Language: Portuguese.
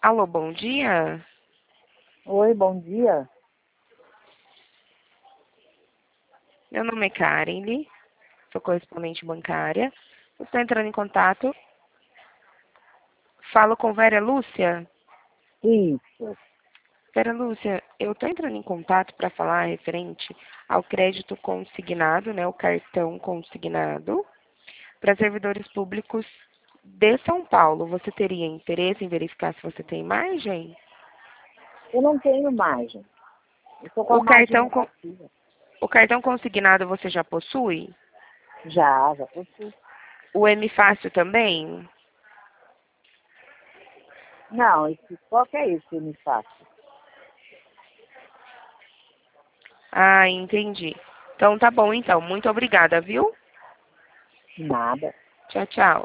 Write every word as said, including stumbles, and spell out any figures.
Alô, bom dia. Oi, bom dia. Meu nome é Karen, sou correspondente bancária. Estou entrando em contato. Falo com Vera Lúcia. Isso. Vera Lúcia, eu estou entrando em contato para falar referente ao crédito consignado, né, o cartão consignado, para servidores públicos de São Paulo. Você teria interesse em verificar se você tem margem? Eu não tenho margem. Eu estou com a O margem cartão, con- negativa. o cartão consignado você já possui? Já, já possui. O M Fácil também? Não, esse, qual que é esse que eu me faço? Ah, entendi. Então tá bom então. Muito obrigada, viu? Nada. Tchau, tchau.